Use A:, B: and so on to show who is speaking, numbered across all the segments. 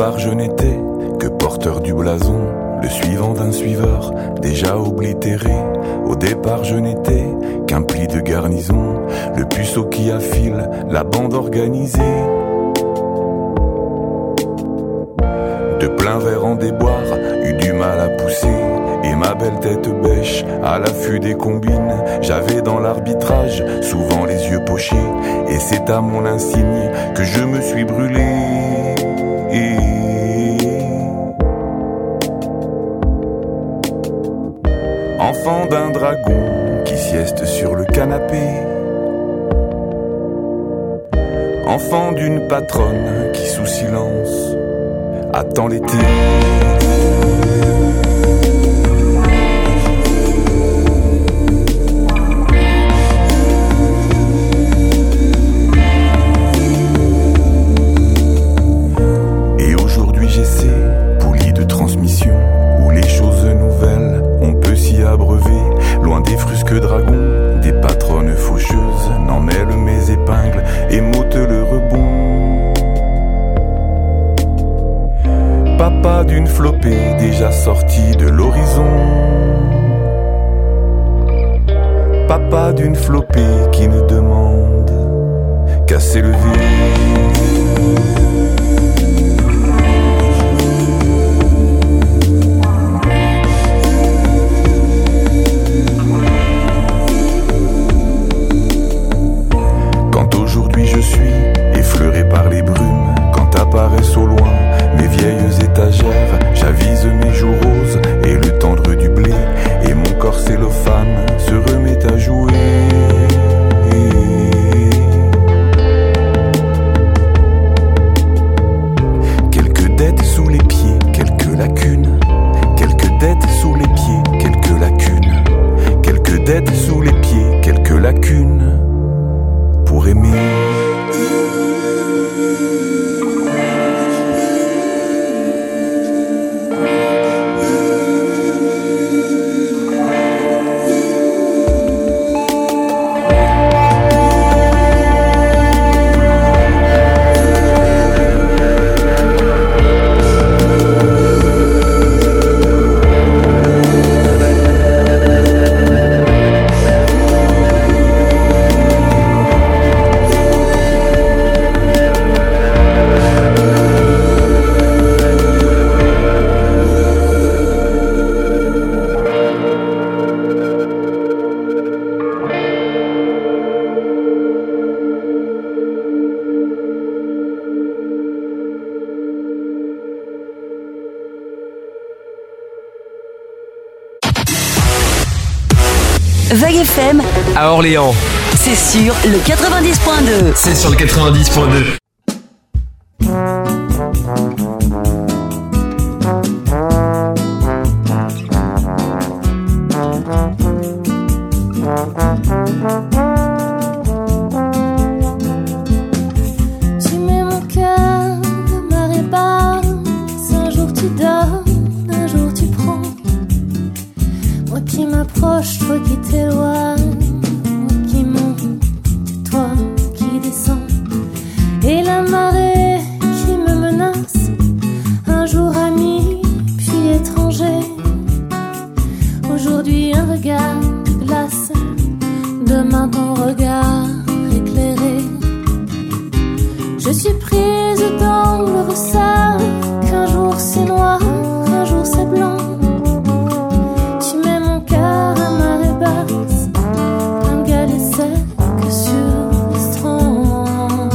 A: départ je n'étais que porteur du blason, le suivant d'un suiveur déjà oblitéré. Au départ je n'étais qu'un pli de garnison, le puceau qui affile la bande organisée. De plein verre en déboire, eut du mal à pousser, et ma belle tête bêche à l'affût des combines. J'avais dans l'arbitrage souvent les yeux pochés, et c'est à mon insigne que je me suis brûlé. Enfant d'un dragon qui sieste sur le canapé, enfant d'une patronne qui sous silence attend l'été. Et aujourd'hui j'essaie, poulie de transmission, où les choses nouvelles on peut s'y abreuver. Loin des frusques dragons, des patronnes faucheuses, n'en mêle mes épingles et m'ôte le rebond. Papa d'une flopée déjà sortie de l'horizon, papa d'une flopée qui ne demande qu'à s'élever. Quand aujourd'hui je suis effleuré par les brumes, quand apparaissent au loin mes vieilles étagères, j'avise mes joues roses et le tendre du blé, et mon corps cellophane se remet à jouer. Quelques dettes sous les pieds, quelques lacunes, quelques dettes sous les pieds, quelques lacunes, quelques dettes sous les pieds, quelques lacunes pour aimer.
B: Vague FM
C: à Orléans.
B: C'est sur le 90.2.
C: C'est sur le 90.2.
D: Tu mets mon cœur à marée basse, un jour tu donnes, un jour tu prends. Moi qui m'approche, toi qui t'éloignes, moi qui monte, toi qui descends. Et la marée qui me menace, un jour ami, puis étranger. Aujourd'hui un regard glace, demain ton regard éclairé. Je suis prise dans le ressort, qu'un jour c'est noir, un jour c'est blanc. Tu mets mon cœur à marée basse, un galet sec sur l'estran.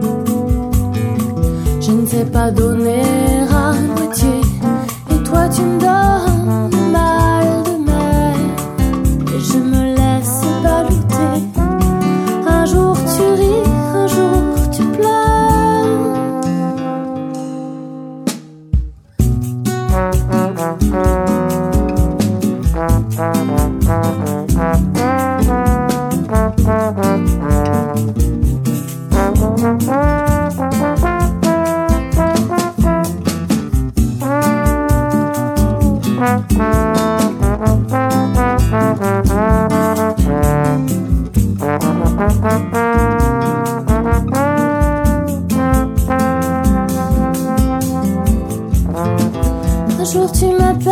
D: Je ne sais pas donner à moitié, et toi tu me donnes le mal de mer, et je me laisse baluter. Un jour tu ris, un jour tu pleures.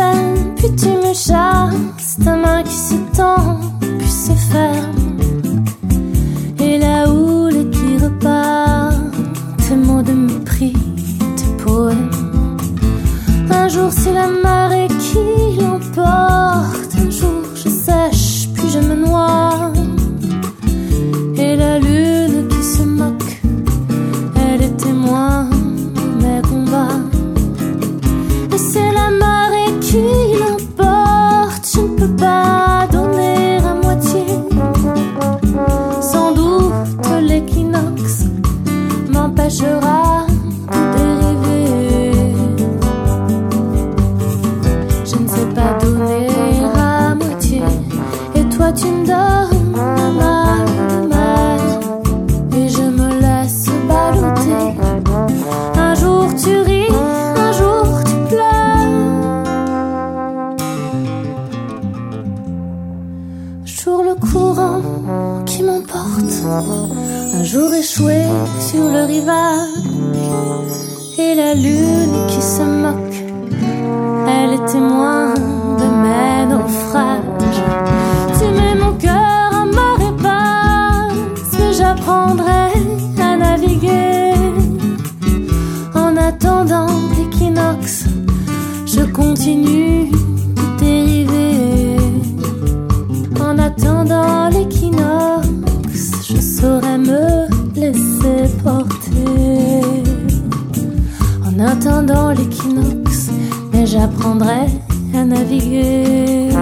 D: peine, puis tu me chasses, ta main qui s'étend, puis se ferme. Et la houle qui repart, tes mots de mépris, tes poèmes. Un jour c'est la marée qui l'emporte, un jour je sèche, puis je me noie. Et la lune qui se moque, elle est témoin de mes combats. Et c'est la marée qui l'emporte, je ne peux pas donner à moitié. Sans doute l'équinoxe m'empêchera de dériver. Je ne sais pas donner à moitié, et toi tu me donnes la main. Et je me laisse balloter. Un jour tu ris, un jour tu pleures. Un jour le courant qui m'emporte, un jour échoué sur le rivage. Et la lune qui se moque, elle est témoin de mes naufrages. Tu mets mon cœur à marée basse, mais j'apprendrai à naviguer. En attendant l'équinoxe, je continue de dériver. En attendant l'équinoxe, je saurai me laisser porter. En attendant l'équinoxe, mais j'apprendrai à naviguer.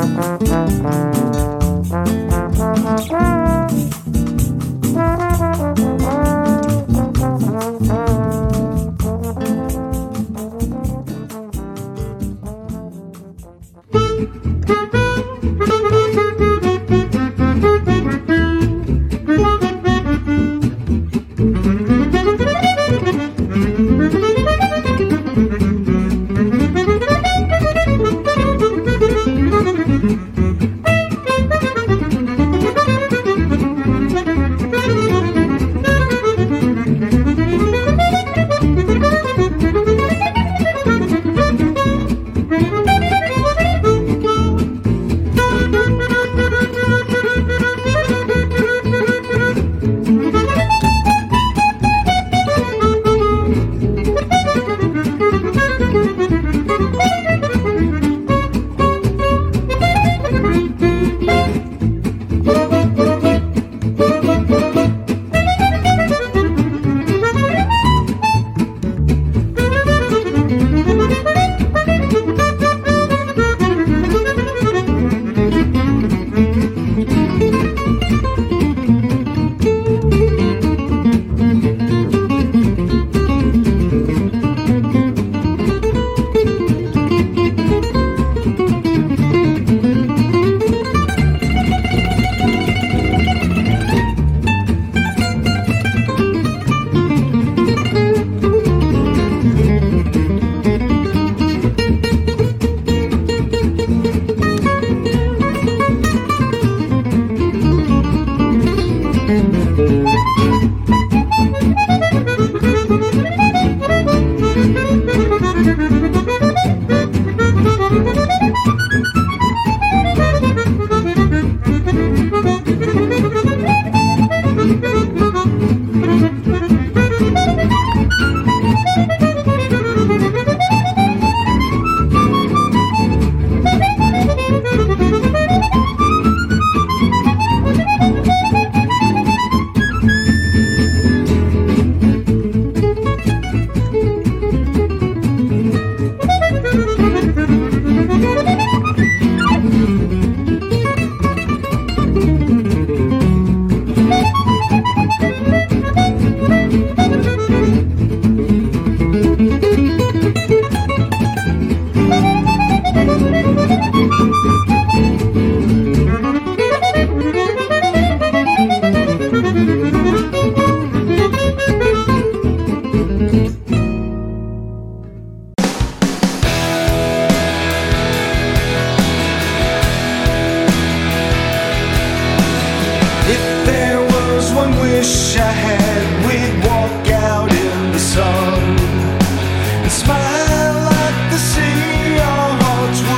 E: wish I had, we'd walk out in the sun and smile at the sea. Our hearts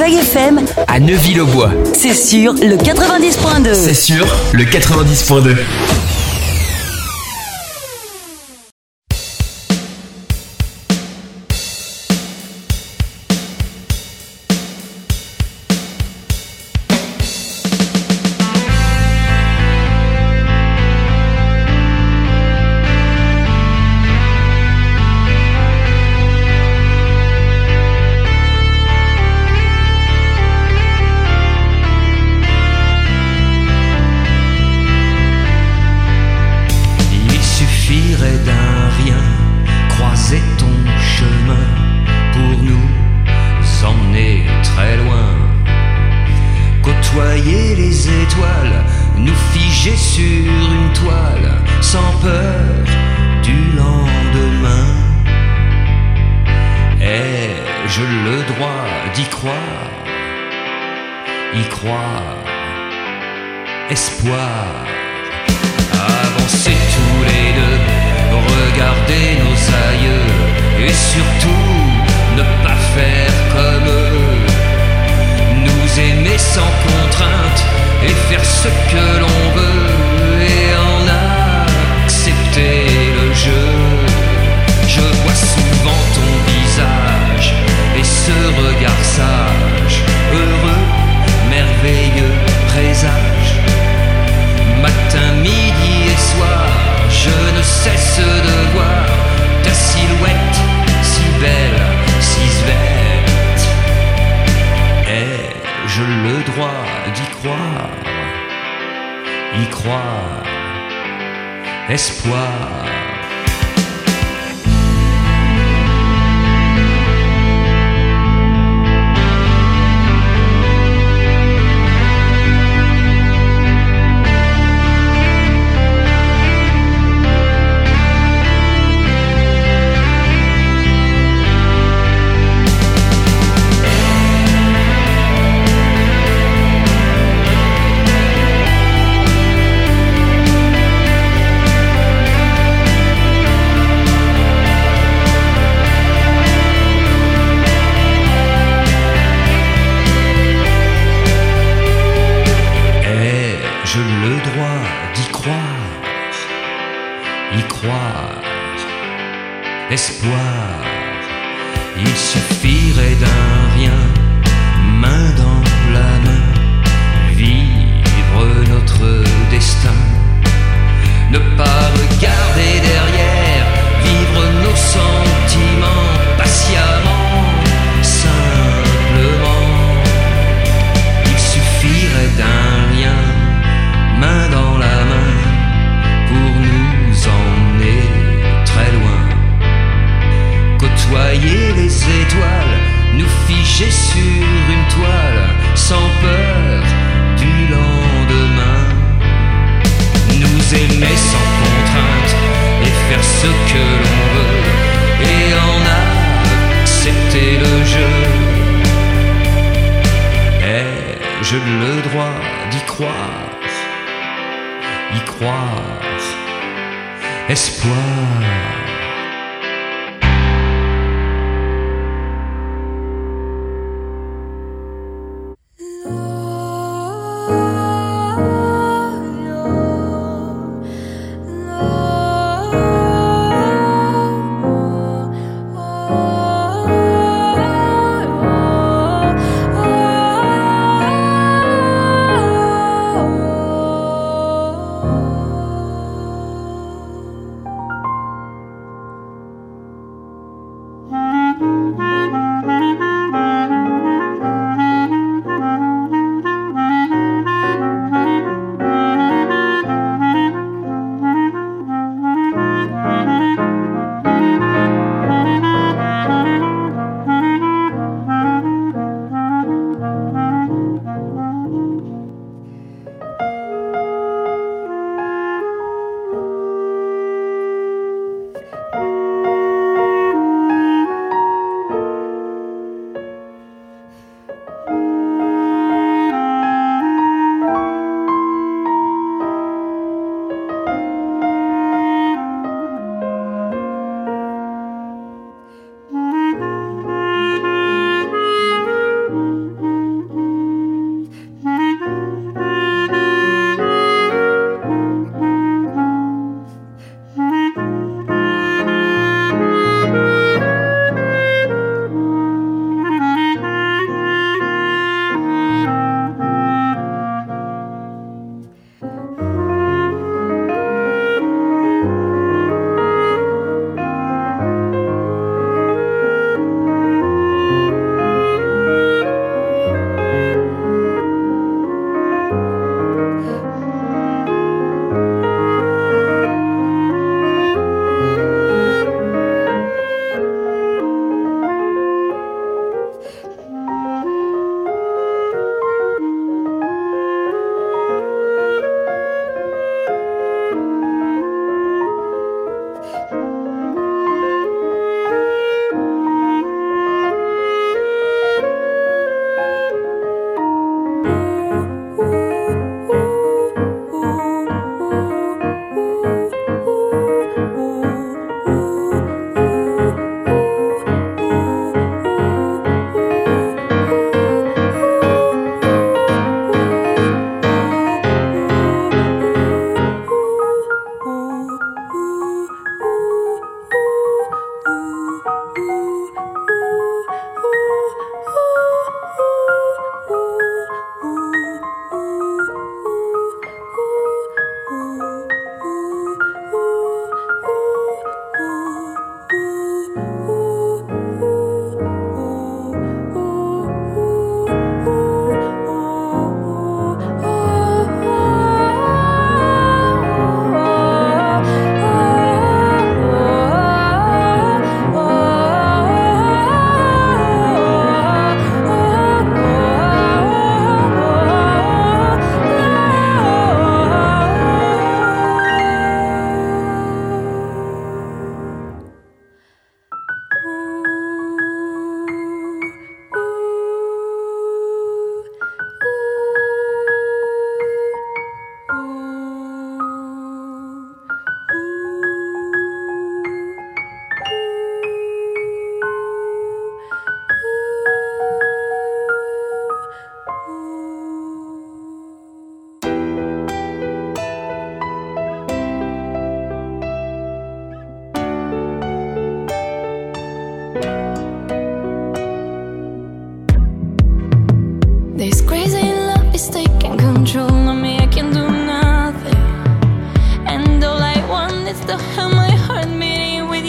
B: Plug FM
C: À Neuville-aux-Bois.
B: C'est sur le 90.2.
C: C'est sur le 90.2.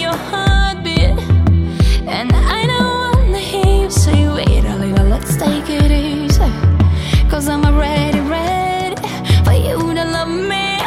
D: your heartbeat. And I don't wanna hear you say, wait a little, let's take it easy. Cause I'm already ready for you to love me.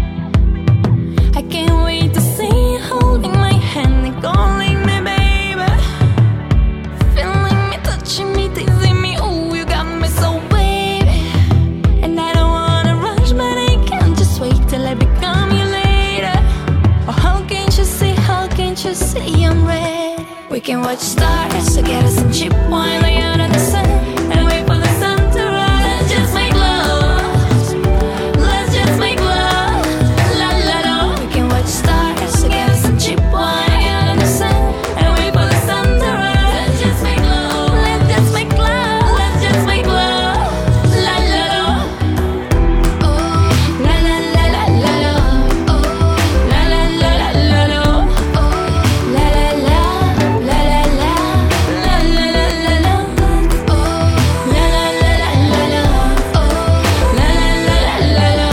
D: I can't wait to see you holding my hand and calling me baby. Feeling me, touching me, teasing me, ooh, you got me so baby. And I don't wanna rush, but I can't just wait till I become you later. Oh, how can't you see I'm ready? We can watch stars together, some cheap wine lay out in the sun, and wait for the sun to rise. Let's just make love, let's just make love, la la la. We can watch stars together, some cheap wine lay out in the sun, and wait for the sun to rise. Let's just make love, let's just make love, let's just make love, la la la. Oh, la la la la la la. Oh, la la la la la la. Oh, la la la la la la. La la la la la. Oh, la la la la la la. Oh, la la la la la la. La la la la la la la la la la la la.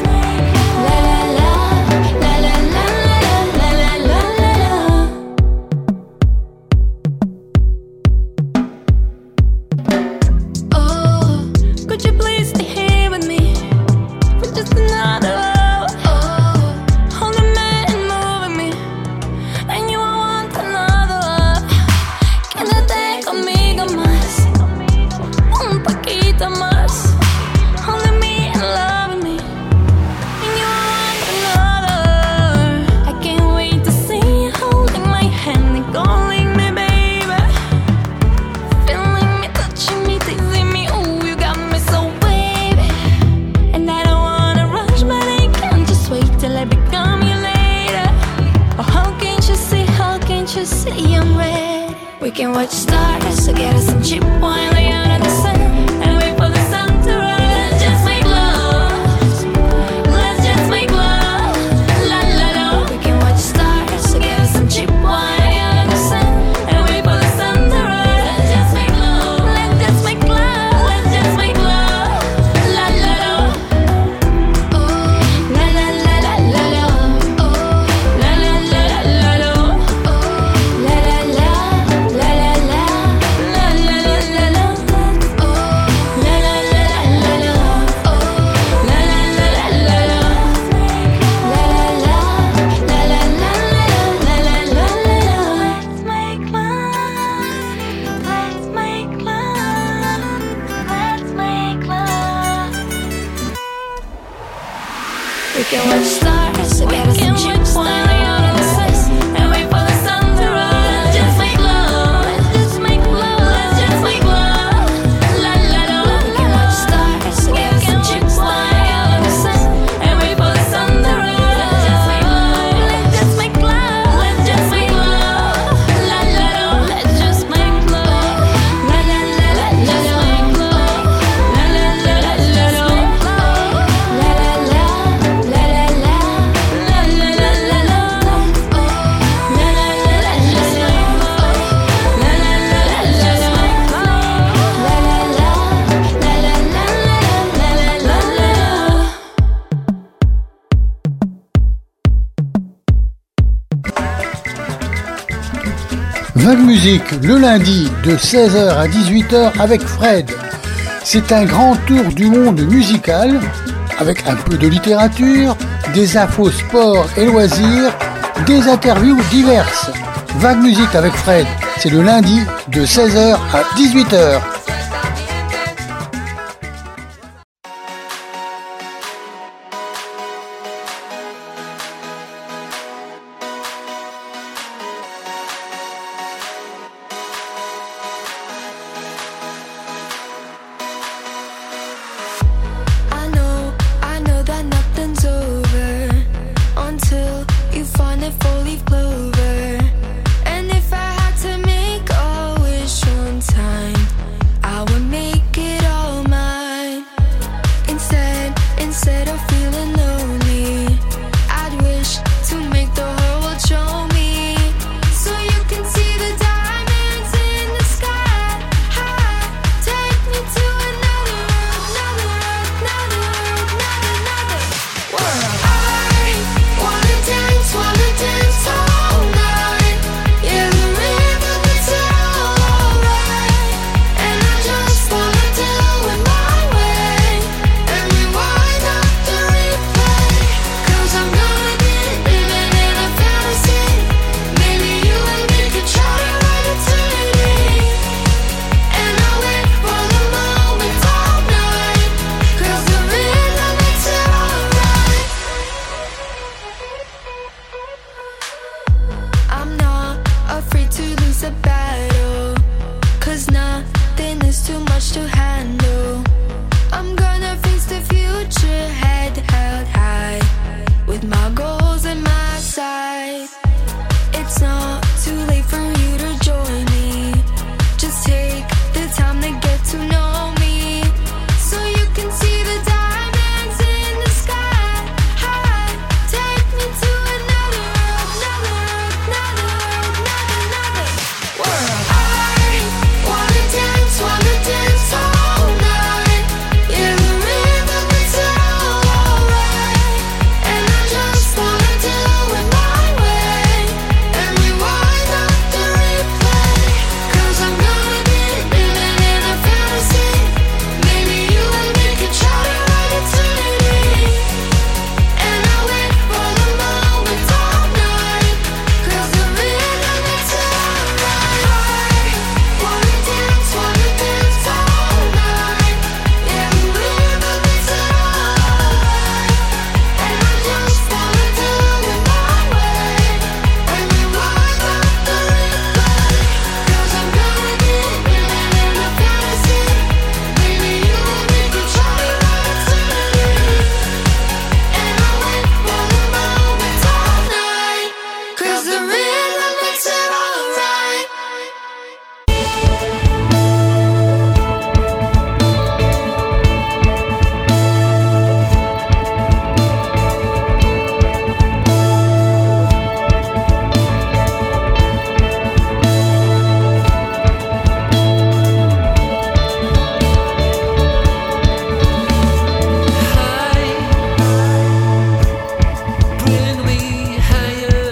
D: Oh, could you please stay here with me for just another hour? Oh, holding me and moving me, and you want another love. Quédate conmigo más, un poquito más. Holding me and loving me, and you want another. I can't wait to see you holding my hand and calling me baby. Feeling me, touching me, teasing me, ooh, you got me so baby. And I don't wanna rush, but I can't just wait till I become you later. Oh, how can't you see I'm ready? We can watch stars together, some cheap wine lay out in the sun, and wait for the sun to rise. Let's just make love, let's just make love, la la la. We can watch stars together, some cheap wine lay out in the sun, and wait for the sun to rise. Let's just make love, let's just make love, let's just make love, la la la. Oh, la la la la la la. Oh, la la la la la la. Oh, la la la la la la. La la la la la. Oh, la la la la la la. Oh, la la la la la la. La la la la la la la la la la la la la. Let's make love, let's make love, let's make love. We can watch stars together, some cheap wine lay out in the sun, and wait for the sun to rise. Let's just make love, let's just make love, let's just make love, la la la. We can watch stars together, some cheap wine lay out in the sun, and wait for the sun to rise. Let's just make love, let's just make love, let's just make love, la la la. Let's just make love, la la la la la la. La la la la la la. La la la la la la. La la la la la la. Oh, la la la la la la. La la la la la la.
F: Vague Musique, le lundi de 16h à 18h avec Fred. C'est un grand tour du monde musical avec un peu de littérature, des infos sport et loisirs, des interviews diverses. Vague Musique avec Fred, c'est le lundi de 16h à 18h.
D: I know that nothing's over until you find that four-leaf clover. And if I had to make a wish one time, I would make it all mine. Instead of feeling lonely, I'd wish to make the whole world show me, so you can see the diamonds in the sky. Take me to another world. I wanna dance all
G: lose the battle, 'cause nothing is too much to handle. I'm gonna face the future, head held high, with my goals in my sight. It's not too late for you to join me. Just take the time to get to know me, so you can see the diamonds in the sky. Take me to another world. I wanna dance all night. Yeah, the rhythm is alright, and I just wanna do it my way, and rewind up the replay. 'Cause I'm gonna be living in a fantasy. Maybe you and me could try to run eternity, and I'll wait for the moment all night. 'Cause the rhythm is alright. I wanna dance all night. Yeah, the rhythm is alright, and I just wanna do it my way, and rewind up the replay. 'Cause I'm gonna be living in a fantasy. Maybe you and me could try to run eternity, and I'll wait for the moment all night. 'Cause the rhythm makes it alright. Bring me higher.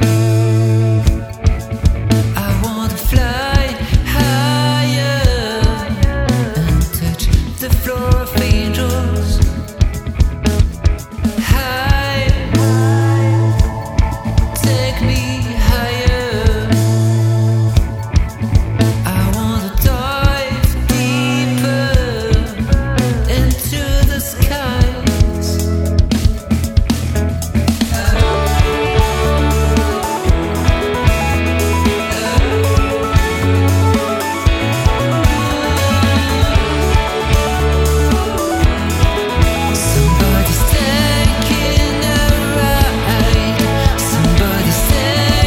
G: I wanna fly higher and touch the floor of angels. High, take me higher. I wanna dive deeper into the skies. Somebody's taking a ride. Somebody's taking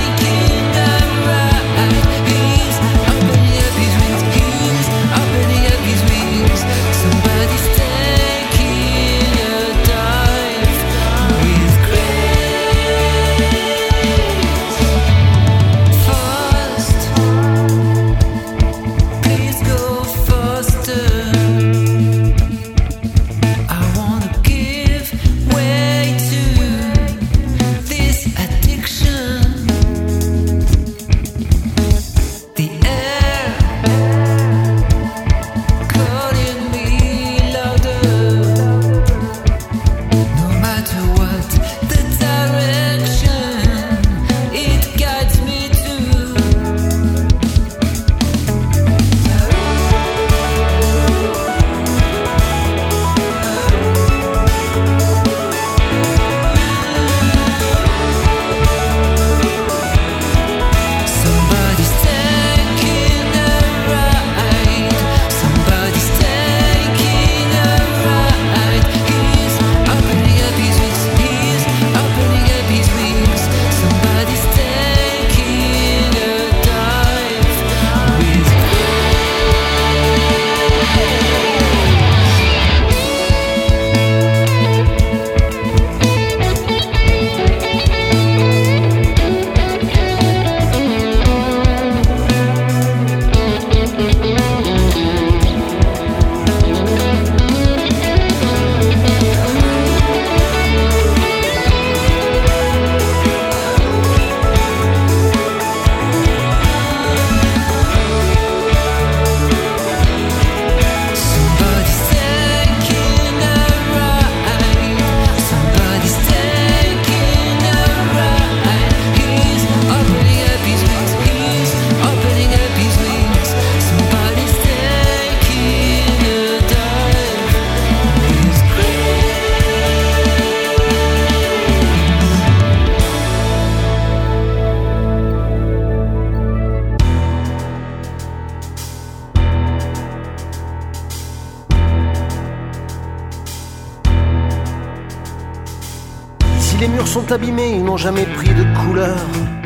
H: sont abîmés, ils n'ont jamais pris de couleur.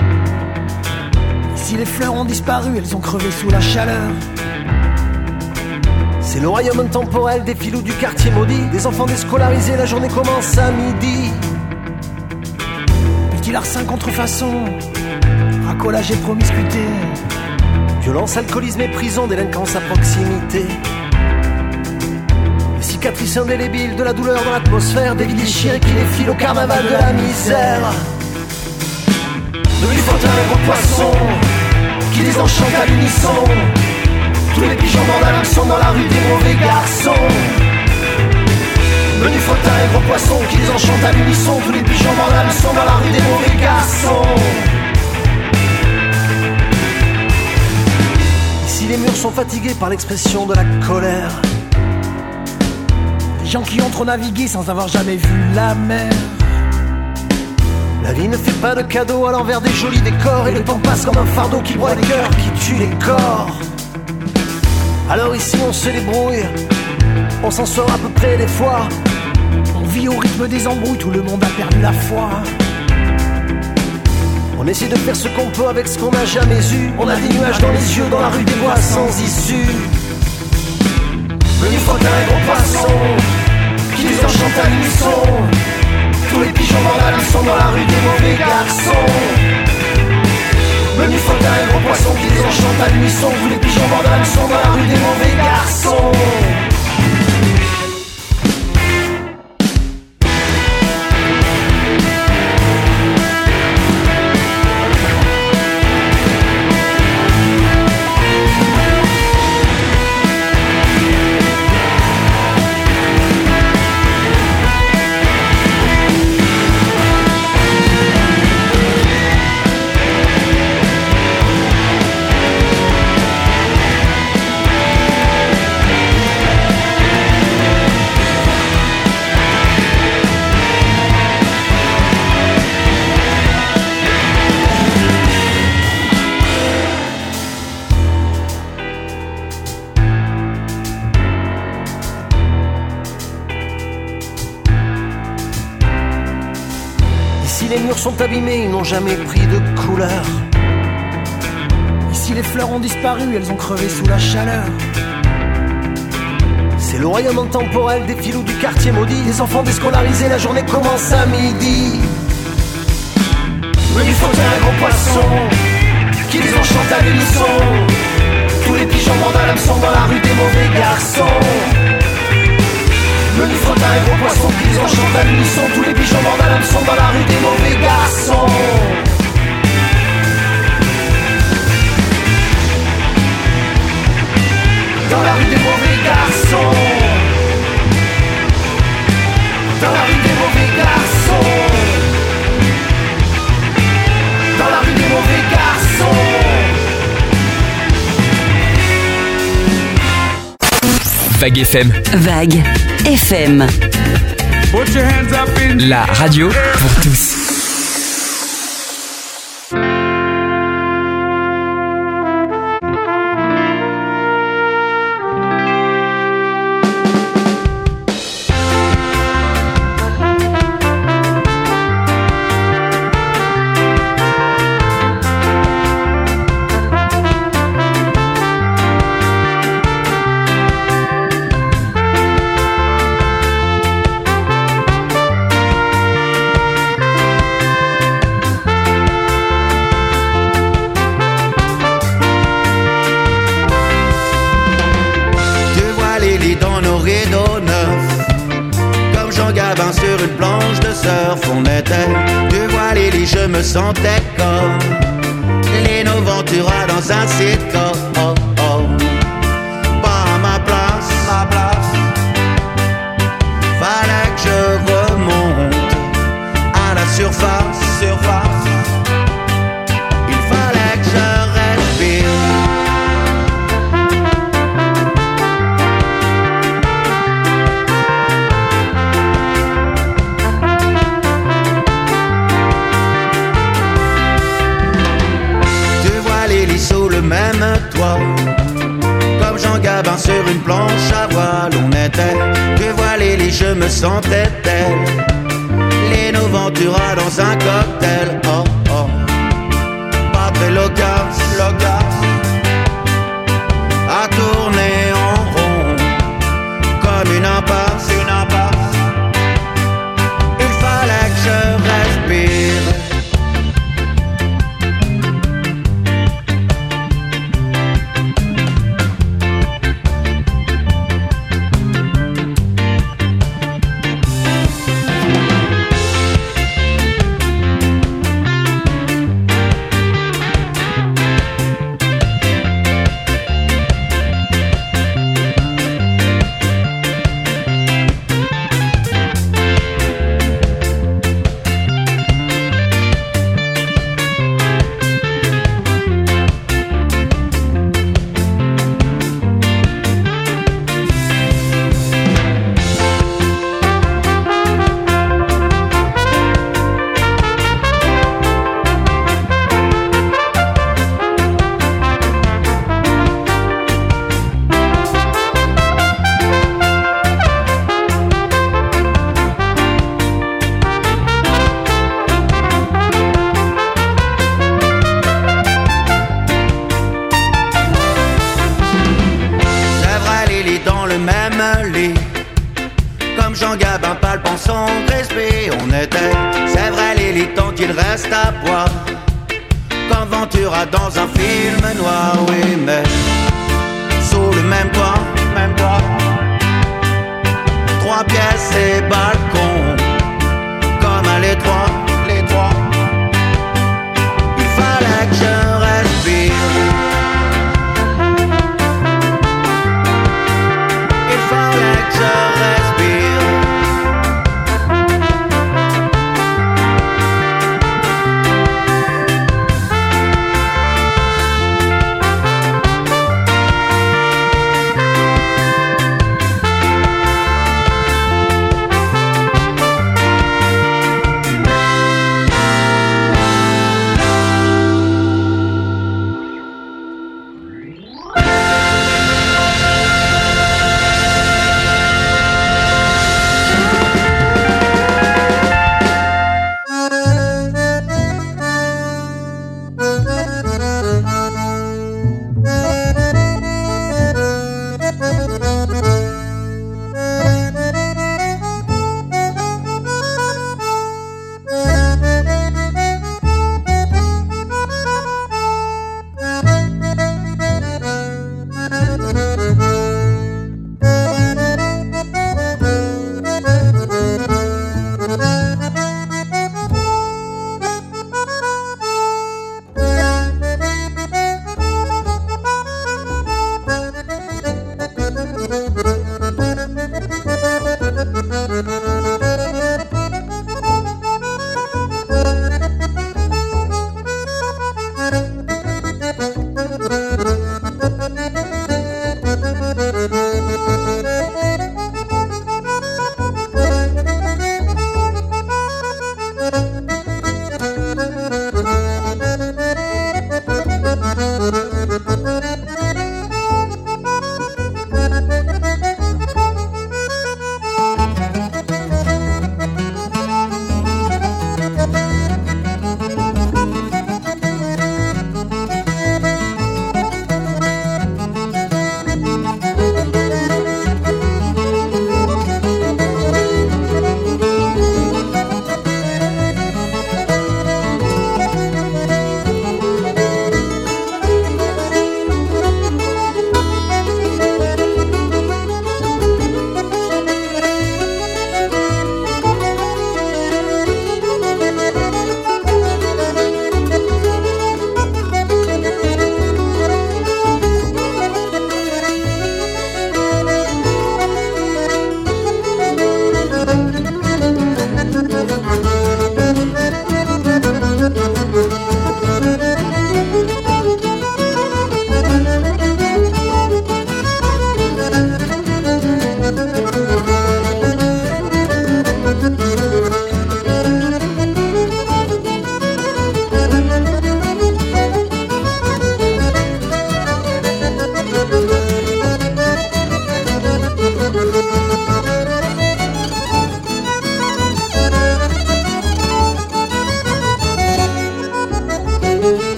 I: Si les fleurs ont disparu, elles ont crevé sous la chaleur.
H: C'est le royaume intemporel des filous du quartier maudit. Des enfants déscolarisés, la journée commence à midi.
I: Petit larcin contrefaçon, racolage et promiscuité.
H: Violence, alcoolisme et prison, délinquance à proximité. Les cicatrices indélébiles de la douleur dans l'atmosphère. Des vies déchirées qui défilent au carnaval de la misère. De fauteuil et gros poissons qui les enchantent à l'unisson. Tous les pigeons dans la sont dans la rue des mauvais garçons. Menu fauteuil et gros poissons qui les enchantent à l'unisson. Tous les pigeons dans la sont dans la rue des mauvais garçons. Ici les murs sont fatigués par l'expression de la colère.
I: Des gens qui ont trop navigué sans avoir jamais vu la mer.
H: La vie ne fait pas de cadeaux à l'envers des jolis décors. Et le temps passe comme un fardeau qui broie les cœurs, qui tue les corps. Alors ici on se débrouille, on s'en sort à peu près des fois.
I: On vit au rythme des embrouilles, tout le monde a perdu la foi.
H: On essaie de faire ce qu'on peut avec ce qu'on n'a jamais eu. On a des nuages dans les yeux, dans la rue des bois sans issue. Menu fauteuil et gros poissons qui les enchantent à l'unisson. Tous les pigeons dans la sont dans la rue des mauvais garçons. Menu fauteuil et gros poissons qui les enchantent à l'unisson. Tous les pigeons dans la sont dans la rue des mauvais garçons. Les murs sont abîmés, ils n'ont jamais pris de couleur.
I: Ici les fleurs ont disparu, elles ont crevé sous la chaleur.
H: C'est le royaume intemporel des filous du quartier maudit. Les enfants déscolarisés, la journée commence à midi. Menu fauteuil et gros poissons qui les enchantent à l'unisson. Tous les pigeons dans l'âme sont dans la rue des mauvais garçons. Menu fauteuil et gros poissons qui les enchantent à l'unisson. Tous les pigeons dans l'âme sont dans la rue des mauvais garçons. Dans la rue des mauvais garçons. Dans la rue des mauvais garçons. Dans la rue des mauvais garçons.
C: Vague FM.
B: Vague FM.
C: La radio pour tous.
J: Sur une planche de surf, on était deux voiles et je me sentais comme Leno Ventura dans un sitcom. Oh, oh. Pas à ma place, fallait que je remonte à la surface. Il fallait que je respire. Même toi, comme Jean Gabin sur une planche à voile, on était deux voiles et je me sentais tel. Les nos Ventura dans un cocktail. Oh oh, pas très loquace, à tourner en rond comme une impasse, Il fallait que je respire. Jean Gabin palpant son crispé, on était, c'est vrai Lily, tant qu'il reste à boire. Quand Ventura dans un film noir, oui mais sous le même toit, trois pièces et balcon, comme à l'étroit, il fallait que je respire. Il fallait que je respire.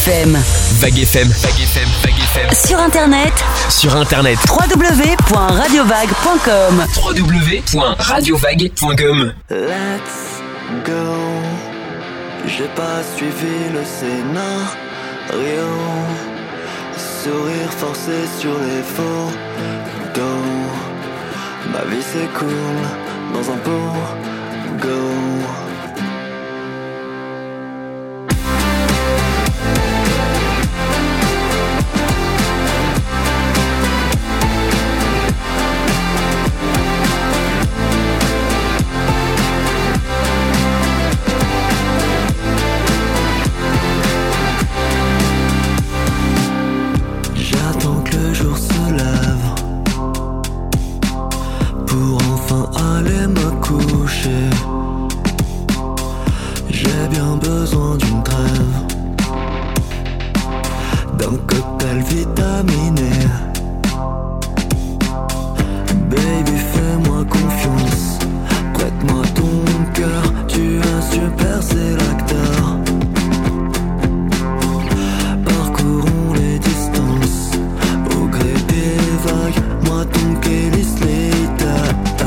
B: FM.
C: Vague FM. Vague FM. Vague FM.
B: Sur internet, www.radiovague.com.
C: www.radiovague.com.
K: Let's go. J'ai pas suivi le scénario. Sourire forcé sur les photos. Ma vie s'écoule dans un pot go. J'attends que le jour se lève pour enfin aller me coucher. J'ai bien besoin d'une trêve, d'un cocktail vitaminé. Baby, fais-moi confiance, prête-moi ton cœur, tu es un super sélecteur. Parcourons les distances au gré des vagues, moi ton Kelly Slater.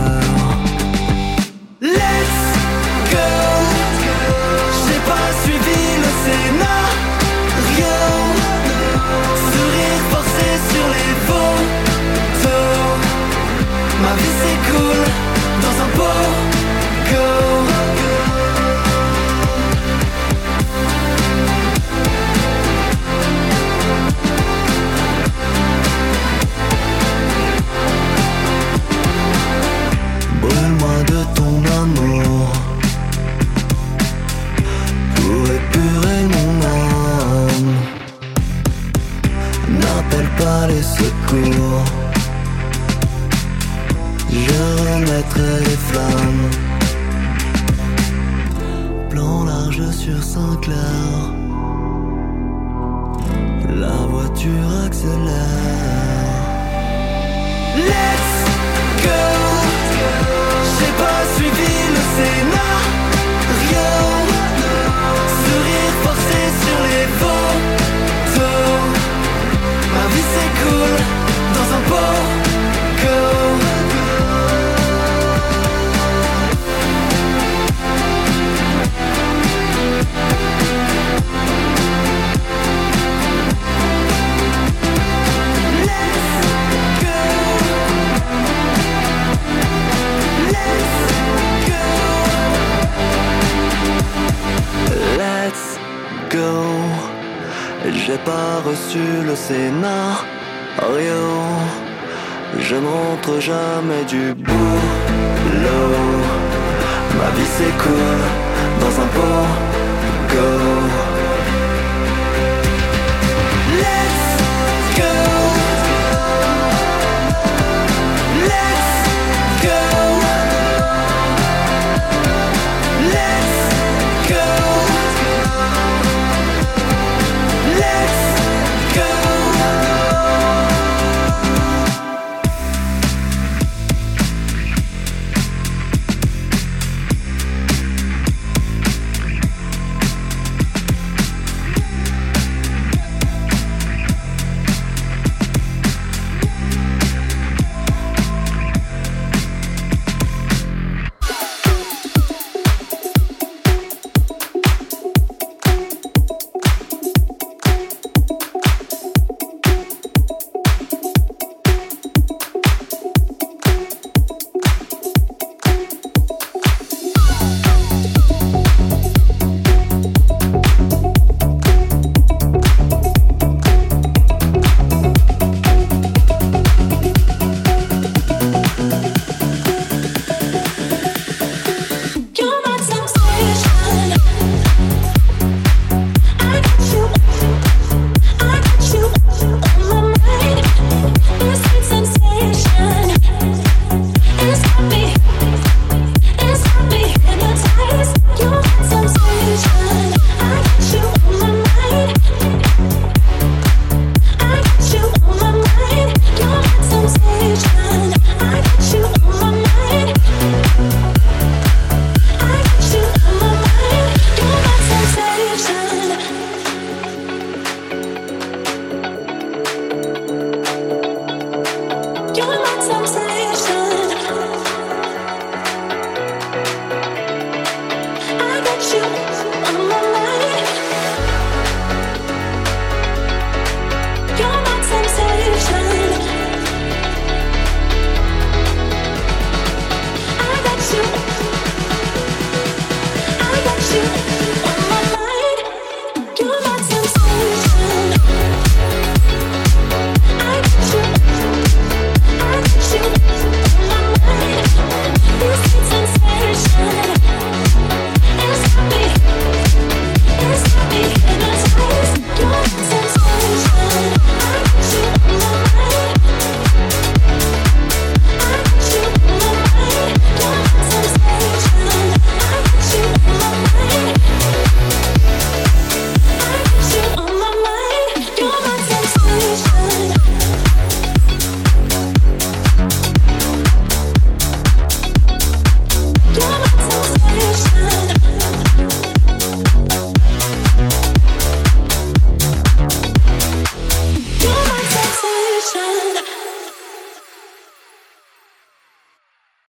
K: Let's go. J'ai pas suivi le scénario. Sourire forcé sur les photos. Ma vie s'écoule dans un pot go. Brûle-moi de ton amour pour épurer mon âme. N'appelle pas les secours, je remettrai les flammes. Plan large sur Saint-Clair, la voiture accélère. Let's go. J'ai pas suivi le scénario. Sourire forcé sur les photos. Ma vie s'écoule dans un pot go. Let's go. J'ai pas reçu le scénario. Je ne rentre jamais du boulot. Ma vie s'écoule dans un pot go.